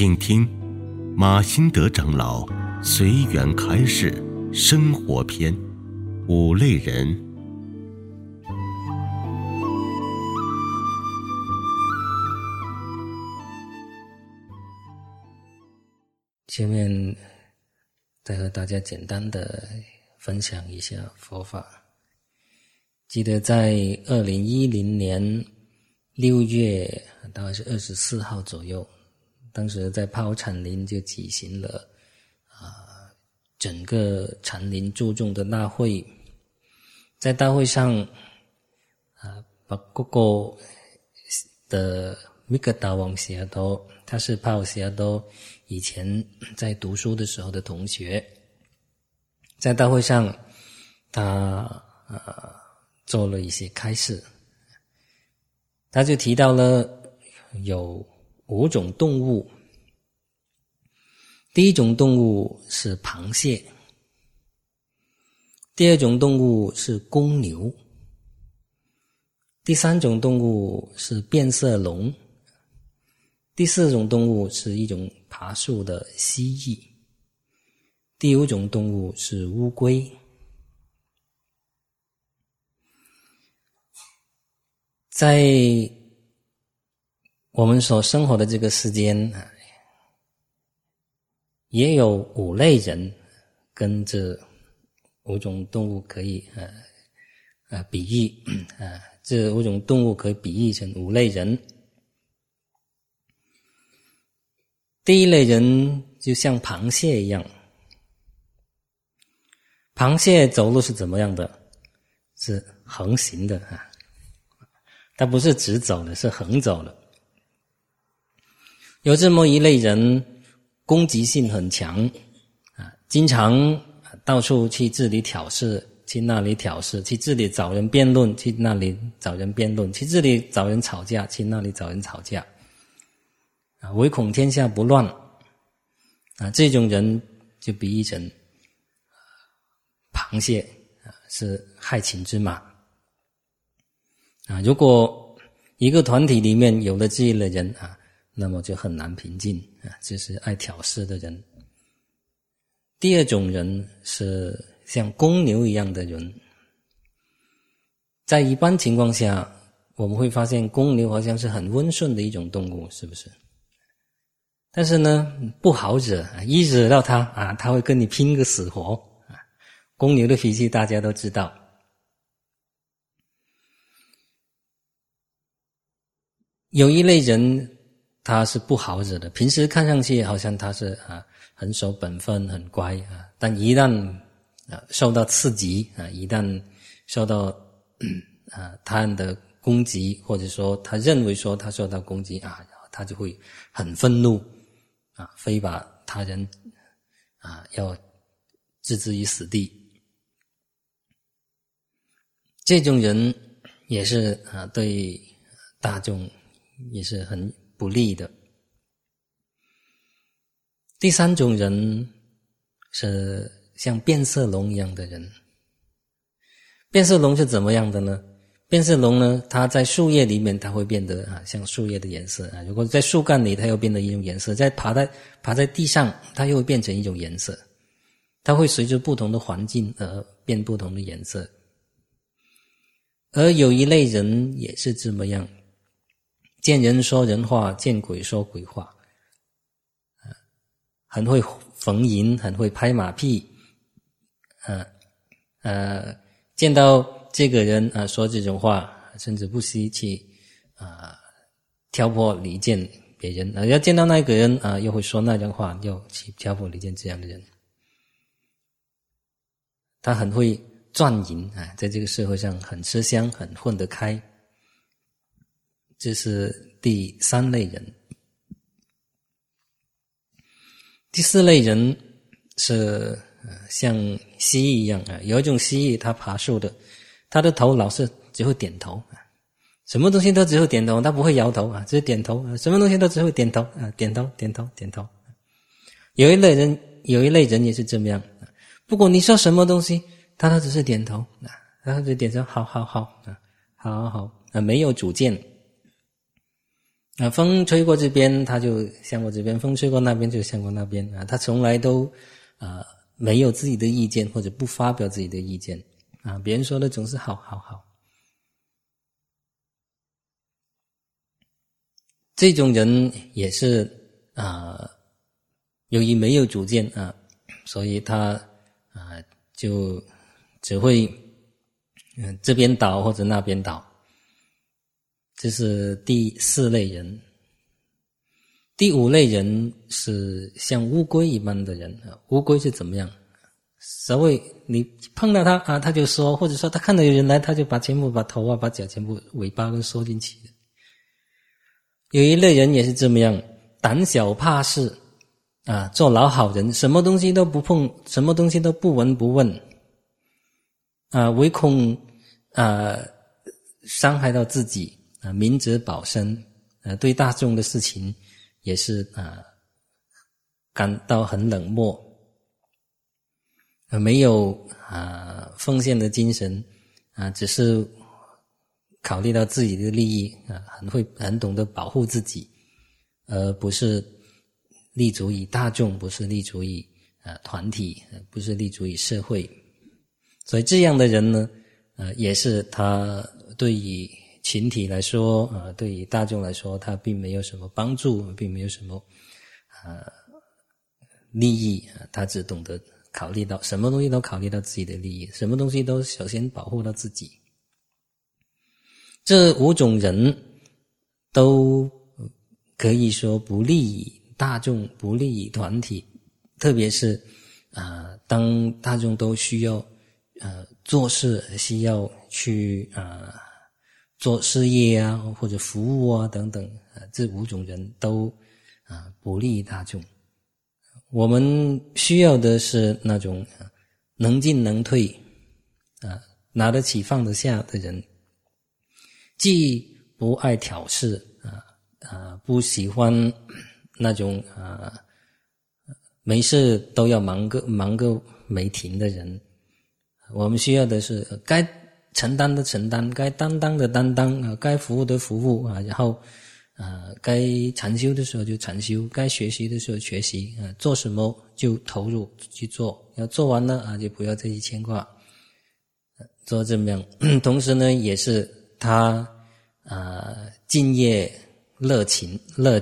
请听马新德长老随缘开示生活篇，五类人。 前面再和大家简单的分享一下佛法。记得在2010年6月大概是24号左右，当时在泡禅林就举行了整个禅林注重的大会。在大会上把各个的米格达王西亚多，他是泡西亚多以前在读书的时候的同学，在大会上他做了一些开示。他就提到了有5种动物。第一种动物是螃蟹，第二种动物是公牛，第三种动物是变色龙，第四种动物是一种爬树的蜥蜴，第五种动物是乌龟。在我们所生活的这个世间，也有5类人跟这5种动物可以比喻这5种动物可以比喻成5类人。第一类人就像螃蟹一样。螃蟹走路是怎么样的？是横行的它不是直走的，是横走的。有这么一类人，攻击性很强经常到处去这里挑事，去那里挑事，去这里找人辩论，去那里找人辩论，去这里找人吵架，去那里找人吵架唯恐天下不乱这种人就比喻成螃蟹是害群之马如果一个团体里面有了这一类人那么就很难平静就是爱挑事的人。第二种人是像公牛一样的人。在一般情况下，我们会发现公牛好像是很温顺的一种动物，是不是？但是呢，不好惹一惹到它它会跟你拼个死活公牛的脾气大家都知道。有一类人他是不好惹的，平时看上去好像他是很守本分很乖但一旦受到刺激一旦受到他人的攻击，或者说他认为说他受到攻击他就会很愤怒非把他人要置之于死地。这种人也是对大众也是很不利的。第三种人是像变色龙一样的人。变色龙是怎么样的呢？变色龙呢，它在树叶里面它会变得像树叶的颜色如果在树干里它又变得一种颜色，爬在地上它又会变成一种颜色，它会随着不同的环境而变不同的颜色。而有一类人也是这么样，见人说人话，见鬼说鬼话很会逢迎，很会拍马屁见到这个人说这种话，甚至不惜去挑拨离间别人要见到那个人又会说那种话，又去挑拨离间这样的人。他很会赚银在这个社会上很吃香，很混得开。这是第3类人。第4类人是像蜥蜴一样有一种蜥蜴它爬树的，它的头老是只会点头什么东西都只会点头，它不会摇头只是点头什么东西都只会点头点头点头点头。有一类人也是这么样不管你说什么东西他都只是点头他就点头好好好好好好没有主见。 风吹过这边他就向过这边，风吹过那边就向过那边他从来都没有自己的意见，或者不发表自己的意见别人说的总是好好好。这种人也是由于没有主见所以他就只会这边倒或者那边倒。这是第4类人。第5类人是像乌龟一般的人乌龟是怎么样？所谓你碰到他他就说，或者说他看到有人来，他就全部把头把脚全部尾巴都缩进去了。有一类人也是这么样，胆小怕事做老好人，什么东西都不碰，什么东西都不闻不问唯恐伤害到自己明哲保身对大众的事情也是感到很冷漠没有奉献的精神只是考虑到自己的利益很懂得保护自己，而不是立足于大众，不是立足于团体，不是立足于社会。所以这样的人呢也是他对于群体来说对于大众来说他并没有什么帮助，并没有什么利益他只懂得考虑到什么东西都考虑到自己的利益，什么东西都首先保护到自己。这5种人都可以说不利于大众，不利于团体，特别是当大众都需要做事，需要去做事业或者服务等等这5种人都不利于大众。我们需要的是那种能进能退拿得起放得下的人，既不爱挑事不喜欢那种没事都要忙个没停的人。我们需要的是该承担的承担，该担当的担当该服务的服务然后该禅修的时候就禅修，该学习的时候学习做什么就投入去做，要做完了就不要再去牵挂做这么样同时呢也是他敬业乐勤，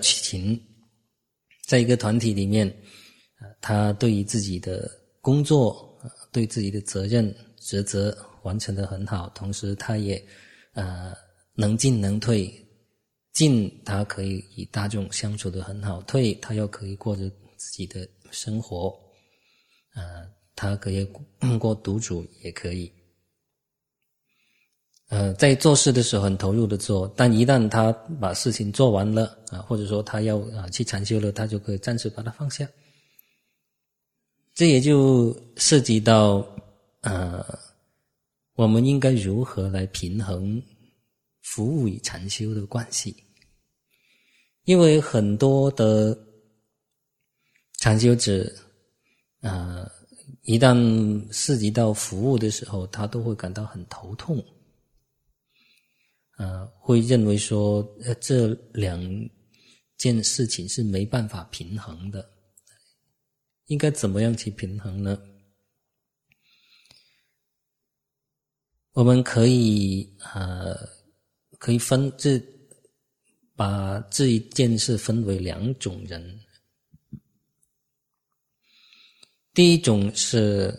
在一个团体里面他对于自己的工作对自己的责任职责完成得很好，同时他也能进能退，进他可以与大众相处得很好，退他又可以过着自己的生活他可以过独处也可以在做事的时候很投入的做，但一旦他把事情做完了或者说他要去禅修了，他就可以暂时把它放下。这也就涉及到我们应该如何来平衡服务与禅修的关系。因为很多的禅修者一旦涉及到服务的时候，他都会感到很头痛会认为说这2件事情是没办法平衡的。应该怎么样去平衡呢？我们可以把这一件事分为2种人。第一种是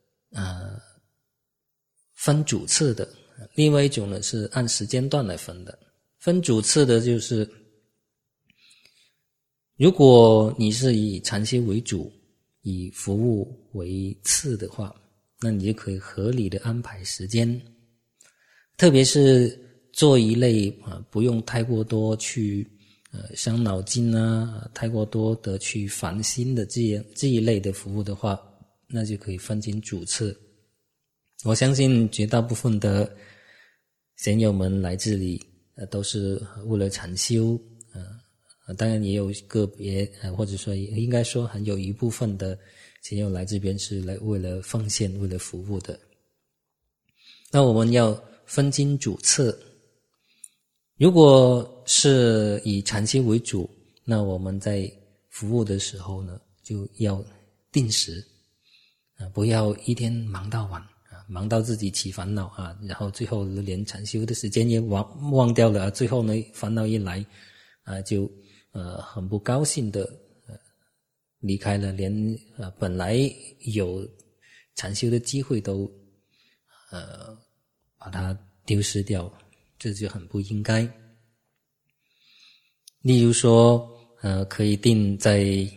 分主次的，另外一种呢是按时间段来分的。分主次的就是如果你是以禅修为主，以服务为次的话，那你就可以合理的安排时间，特别是做一类不用太过多去伤脑筋太过多的去烦心的这一类的服务的话，那就可以分清主次。我相信绝大部分的贤友们来这里都是为了禅修当然也有个别或者说应该说很有一部分的贤友来这边是为了奉献为了服务的。那我们要分清主次， 如果是以禅修为主，那我们在服务的时候呢，就要定时不要一天忙到晚忙到自己起烦恼然后最后连禅修的时间也忘掉了最后呢烦恼一来就很不高兴的离开了，连本来有禅修的机会都把它丢失掉，这就很不应该。例如说可以定在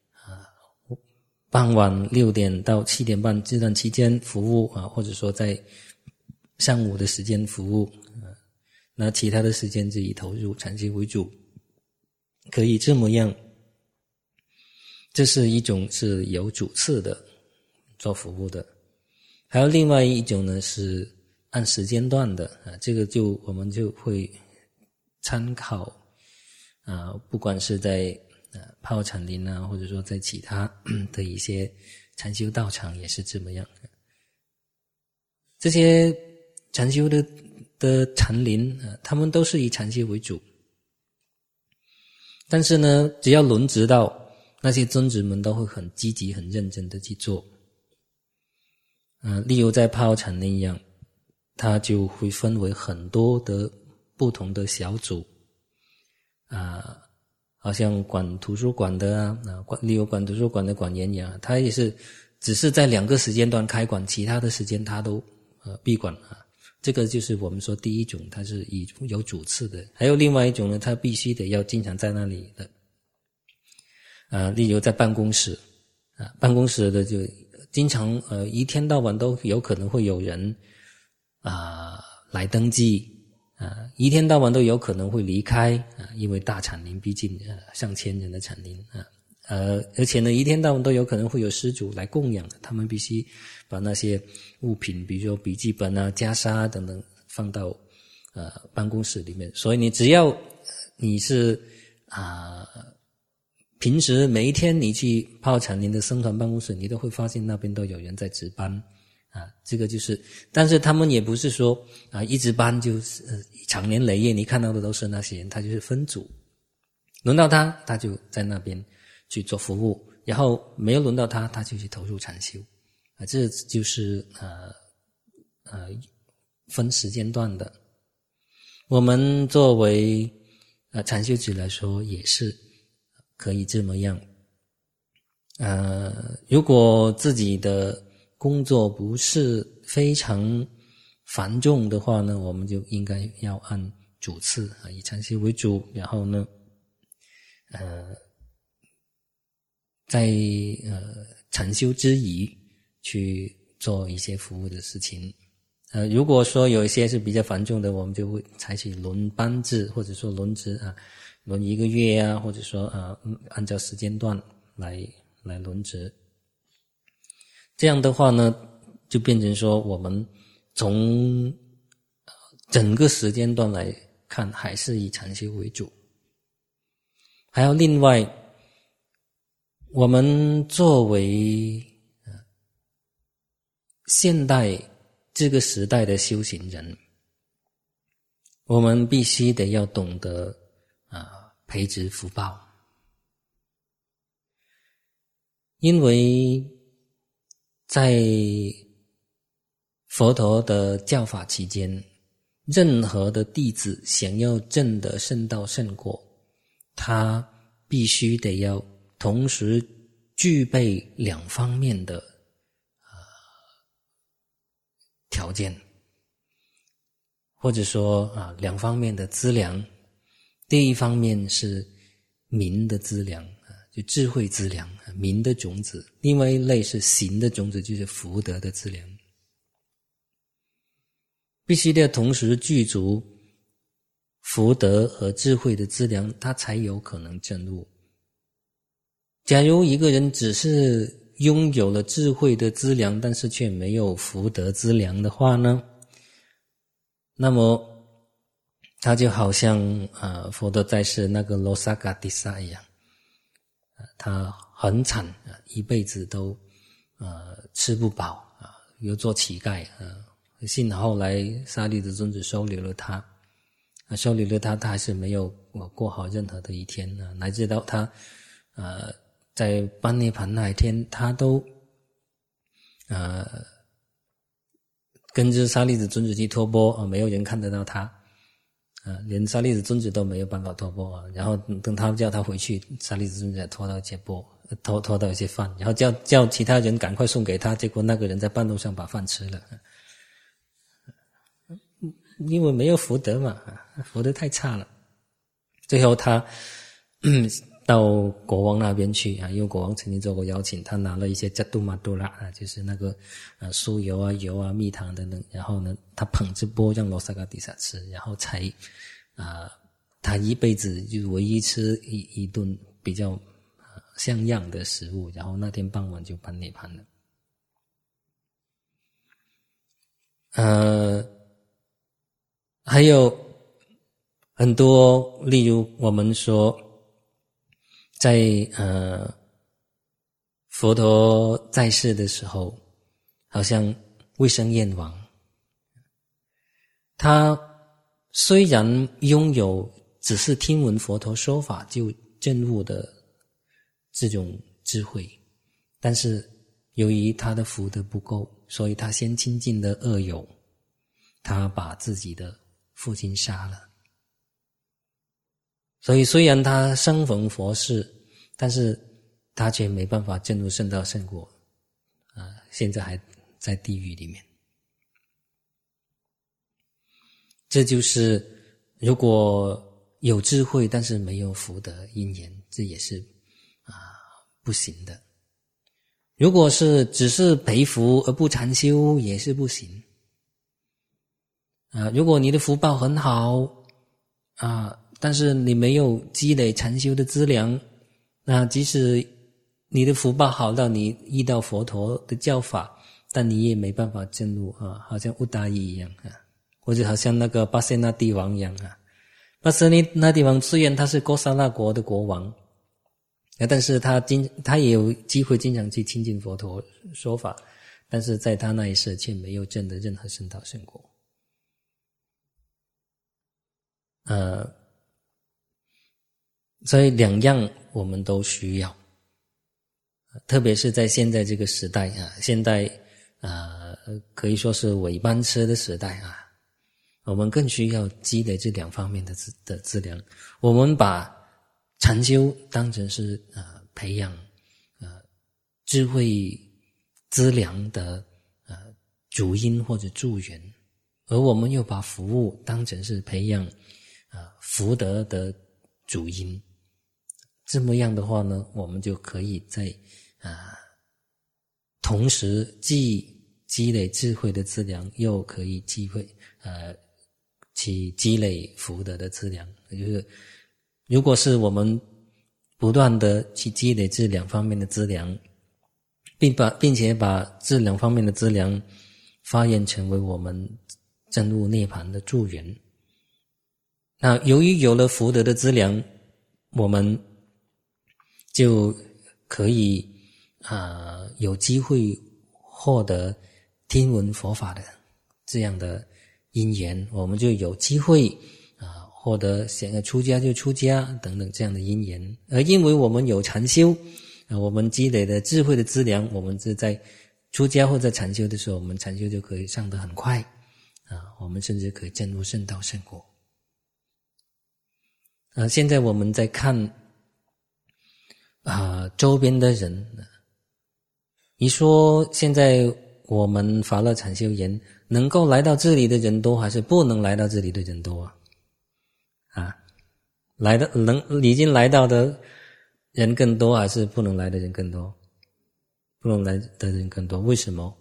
傍晚6点到7点半这段期间服务或者说在上午的时间服务那其他的时间就以投入禅修为主，可以这么样。这是一种是有主次的做服务的。还有另外一种呢是按时间段的这个我们就会参考不管是在泡禅林或者说在其他的一些禅修道场也是这么样。这些禅修的禅林他们都是以禅修为主，但是呢只要轮值到那些尊者们都会很积极很认真的去做例如在泡禅林一样，它就会分为很多的不同的小组好像管图书馆的例如管图书馆的管员一样，他也是只是在2个时间段开馆，其他的时间他都闭馆这个就是我们说第一种，它是有主次的。还有另外一种呢，他必须得要经常在那里的例如在办公室办公室的就经常一天到晚都有可能会有人来登记一天到晚都有可能会离开因为大禅林毕竟上千人的禅林而且呢一天到晚都有可能会有施主来供养，他们必须把那些物品比如说笔记本袈裟等等放到办公室里面。所以你只要你是平时每一天你去泡禅林的僧团办公室，你都会发现那边都有人在值班这个就是但是他们也不是说一值班就是长年累月你看到的都是那些人，他就是分组，轮到他就在那边去做服务，然后没有轮到他就去投入禅修这就是分时间段的。我们作为禅修者来说也是可以这么样如果自己的工作不是非常繁重的话呢，我们就应该要按主次以禅修为主，然后呢在禅修之余去做一些服务的事情如果说有一些是比较繁重的，我们就会采取轮班制或者说轮值轮1个月或者说按照时间段来轮值。这样的话呢就变成说我们从整个时间段来看还是以禅修为主。还有另外我们作为现代这个时代的修行人，我们必须得要懂得培植福报。因为在佛陀的教法期间，任何的弟子想要证得圣道圣果，他必须得要同时具备2方面的条件，或者说2方面的资粮。第一方面是明的资粮就智慧资粮明的种子，另外一类是行的种子，就是福德的资粮。必须得同时具足福德和智慧的资粮，他才有可能证悟。假如一个人只是拥有了智慧的资粮，但是却没有福德资粮的话呢，那么他就好像佛陀在世那个罗萨嘎迪萨一样他很惨一辈子都吃不饱又做乞丐幸好后来沙利的尊者收留了他收留了他，他还是没有过好任何的一天乃至到他在般涅槃那一天，他都跟着舍利子尊者去托钵没有人看得到他连舍利子尊者都没有办法托钵然后等他叫他回去，舍利子尊者拖到一些钵，拖到一些饭，然后叫其他人赶快送给他，结果那个人在半路上把饭吃了，因为没有福德嘛，福德太差了。最后他到国王那边去因为国王曾经做过邀请，他拿了一些加杜马杜拉就是那个酥油油蜜糖等等，然后呢他捧着钵让罗萨嘎迪萨吃，然后才他一辈子就唯一吃一顿比较像样的食物，然后那天傍晚就般涅槃了。还有很多，例如我们说在佛陀在世的时候，好像卫生燕王，他虽然拥有只是听闻佛陀说法就证悟的这种智慧，但是由于他的福德不够，所以他先亲近了恶友，他把自己的父亲杀了。所以虽然他生逢佛世，但是他却没办法证入圣道圣果现在还在地狱里面。这就是如果有智慧但是没有福德因缘，这也是不行的。如果是只是培福而不禅修也是不行如果你的福报很好但是你没有积累禅修的资粮，那即使你的福报好到你遇到佛陀的教法，但你也没办法证入好像乌达伊一样或者好像那个巴塞那帝王一样巴塞那帝王虽然他是哥萨那国的国王但是他也有机会经常去亲近佛陀说法，但是在他那一世却没有证得任何圣道圣果所以两样我们都需要，特别是在现在这个时代现代可以说是伪班车的时代我们更需要积累这两方面的资粮。我们把禅修当成是培养智慧资粮的主因或者助缘，而我们又把服务当成是培养福德的主因。这么样的话呢，我们就可以在同时既积累智慧的资粮，又可以去积累福德的资粮。就是如果是我们不断的去积累这两方面的资粮，并且把这两方面的资粮发愿成为我们证入涅槃的助缘，那由于有了福德的资粮，我们就可以有机会获得听闻佛法的这样的因缘，我们就有机会获得想要出家就出家等等这样的因缘。而因为我们有禅修我们积累的智慧的资粮，我们是在出家或在禅修的时候，我们禅修就可以上得很快我们甚至可以证入圣道圣果现在我们在看周边的人，你说现在我们法乐禅修园能够来到这里的人多，还是不能来到这里的人多已经来到的人更多，还是不能来的人更多？不能来的人更多，为什么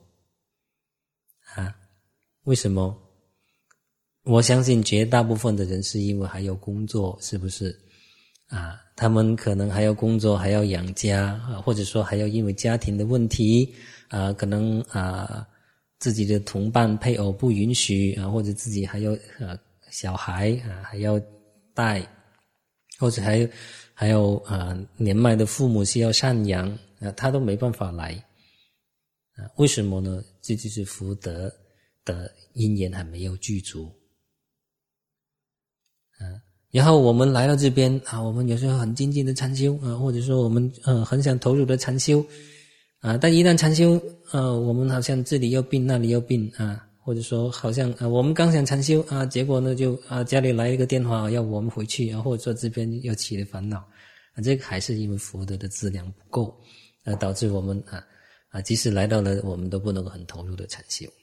为什么？我相信绝大部分的人是因为还有工作，是不是他们可能还要工作，还要养家或者说还要因为家庭的问题可能自己的同伴配偶不允许或者自己还有小孩还要带，或者还有年迈的父母需要赡养他都没办法来为什么呢？这就是福德的因缘还没有具足然后我们来到这边我们有时候很精进的禅修或者说我们很想投入的禅修但一旦禅修我们好像这里又病那里又病或者说好像我们刚想禅修结果呢就家里来一个电话要我们回去或者说这边又起了烦恼这个还是因为福德的资粮不够导致我们即使来到了我们都不能够很投入的禅修。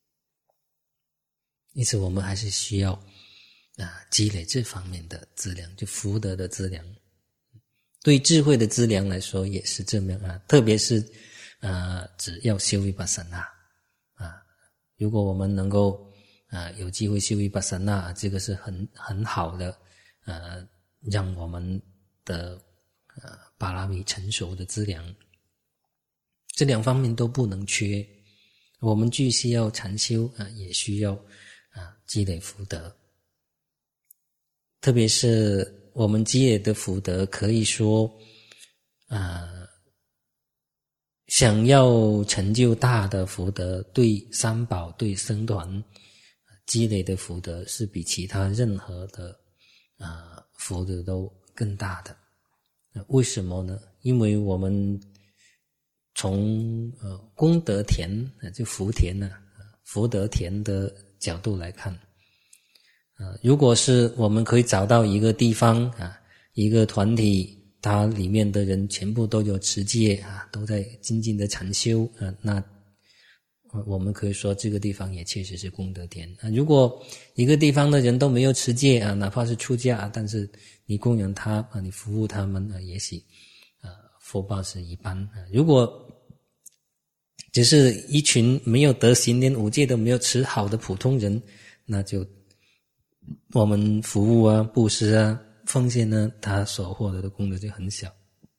因此我们还是需要积累这方面的资粮，就福德的资粮。对智慧的资粮来说也是这么样特别是只要修维巴萨那如果我们能够有机会修维巴萨那这个是很好的让我们的巴拉米成熟的资粮。这两方面都不能缺，我们既需要禅修也需要积累福德。特别是我们积累的福德可以说想要成就大的福德，对三宝对僧团积累的福德是比其他任何的福德都更大的。为什么呢？因为我们从功德田就福田福德田的角度来看如果是我们可以找到一个地方一个团体它里面的人全部都有持戒都在精进的禅修那我们可以说这个地方也确实是功德田如果一个地方的人都没有持戒哪怕是出家但是你供养他你服务他们也许福报是一般如果只是一群没有德行连五戒都没有持好的普通人那就我们服务布施奉献他所获得的功德就很小。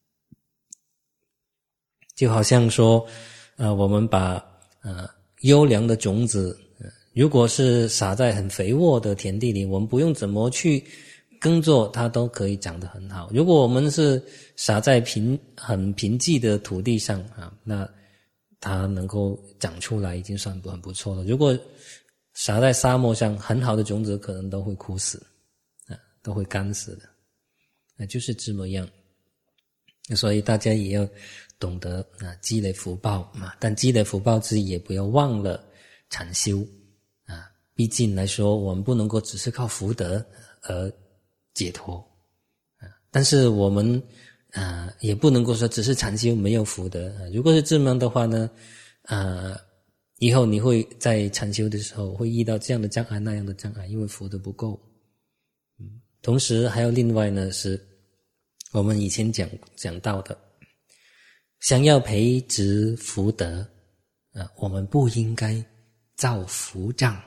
就好像说我们把优良的种子如果是撒在很肥沃的田地里，我们不用怎么去耕作它都可以长得很好。如果我们是撒在很贫瘠的土地上那它能够长出来已经算很不错了。如果撒在沙漠上，很好的种子可能都会枯死都会干死的就是这么样。所以大家也要懂得积累福报但积累福报之余也不要忘了禅修毕竟来说我们不能够只是靠福德而解脱但是我们也不能够说只是禅修没有福德如果是这么样的话呢以后你会在禅修的时候会遇到这样的障碍那样的障碍，因为福德不够同时还有另外呢是我们以前讲到的想要培植福德我们不应该造福障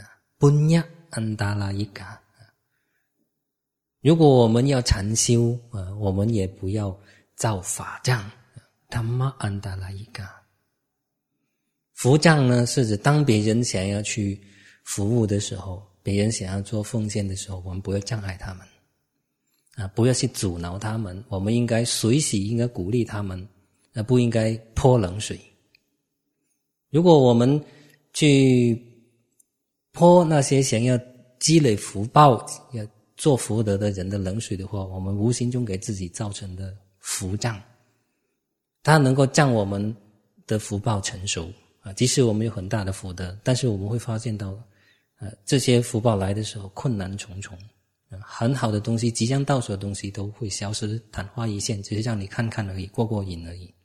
punya andalayika如果我们要禅修我们也不要造法障dhamma andalayika福障呢是指当别人想要去服务的时候，别人想要做奉献的时候，我们不要障碍他们不要去阻挠他们，我们应该随喜应该鼓励他们不应该泼冷水。如果我们去泼那些想要积累福报要做福德的人的冷水的话，我们无形中给自己造成的福障，它能够让我们的福报成熟即使我们有很大的福德，但是我们会发现到这些福报来的时候困难重重很好的东西即将到手的东西都会消失昙花一现，只是让你看看而已，过瘾而已。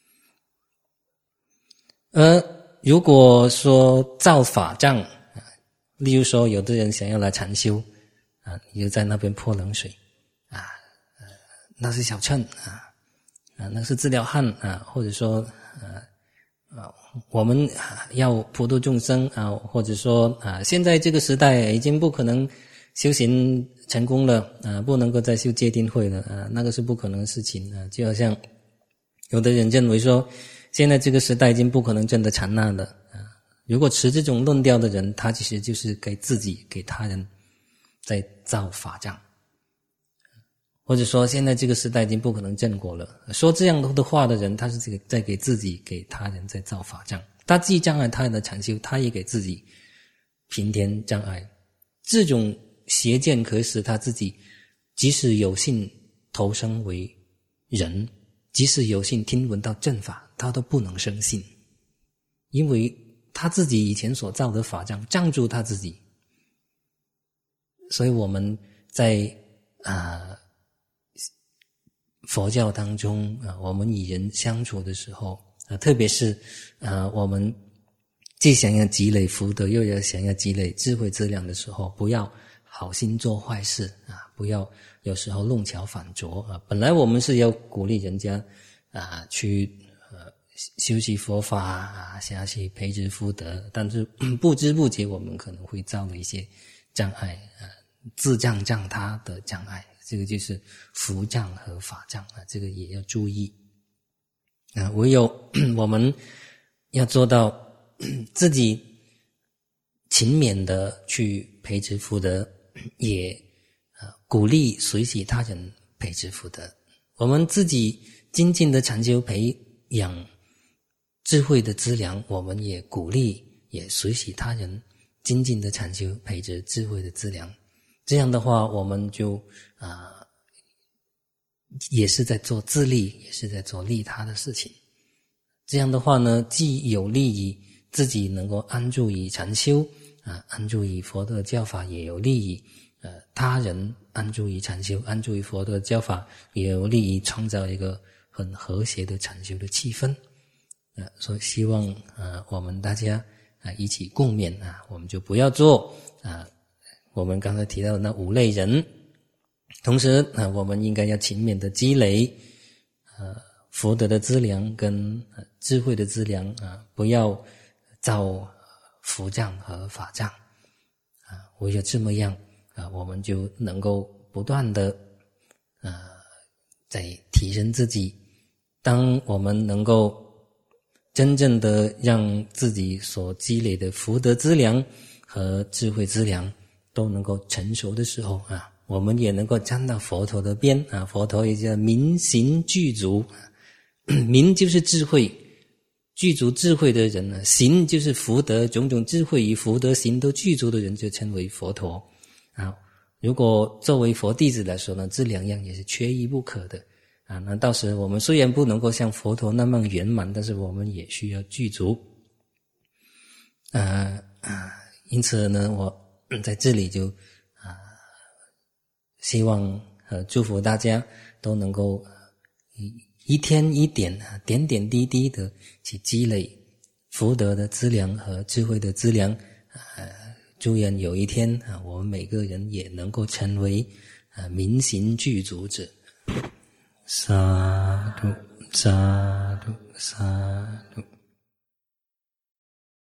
如果说造法障例如说有的人想要来禅修你就在那边泼冷水那是小乘那是资疗汉或者说我们要普度众生或者说现在这个时代已经不可能修行成功了不能够再修戒定慧了那个是不可能的事情就好像有的人认为说现在这个时代已经不可能证得禅那了如果持这种论调的人，他其实就是给自己给他人在造法障，或者说现在这个时代已经不可能正果了，说这样的话的人，他是在给自己给他人在造法障，他既障碍他人的禅修，他也给自己平添障碍。这种邪见可使他自己即使有幸投生为人，即使有幸听闻到正法，他都不能生信，因为他自己以前所造的法障住他自己。所以我们在佛教当中我们与人相处的时候特别是我们既想要积累福德，又要想要积累智慧资粮的时候，不要好心做坏事不要有时候弄巧反拙本来我们是要鼓励人家去修习佛法想要去培植福德，但是不知不觉我们可能会造了一些障碍自障障他的障碍，这个就是福障和法障这个也要注意唯有我们要做到自己勤勉的去培植福德，也鼓励随喜他人培植福德。我们自己精进的禅修培养智慧的资粮，我们也鼓励也随喜他人精进的禅修培植智慧的资粮。这样的话我们就也是在做自利，也是在做利他的事情。这样的话呢，既有利于自己能够安住于禅修安住于佛的教法，也有利于他人安住于禅修，安住于佛的教法，也有利于创造一个很和谐的禅修的气氛所以希望我们大家一起共勉我们就不要做我们刚才提到的那5类人。同时我们应该要勤勉的积累福德的资粮跟智慧的资粮不要造福障和法障唯有这么样我们就能够不断的在提升自己。当我们能够真正的让自己所积累的福德资粮和智慧资粮都能够成熟的时候我们也能够站到佛陀的边佛陀也叫明行具足明就是智慧，具足智慧的人行就是福德，种种智慧与福德行都具足的人就称为佛陀如果作为佛弟子来说呢，这2样也是缺一不可的那到时我们虽然不能够像佛陀那么圆满，但是我们也需要具足因此呢，我在这里就希望祝福大家都能够一天一点点点滴滴的去积累福德的资粮和智慧的资粮祝愿有一天我们每个人也能够成为明行具足者。萨埵萨埵萨埵。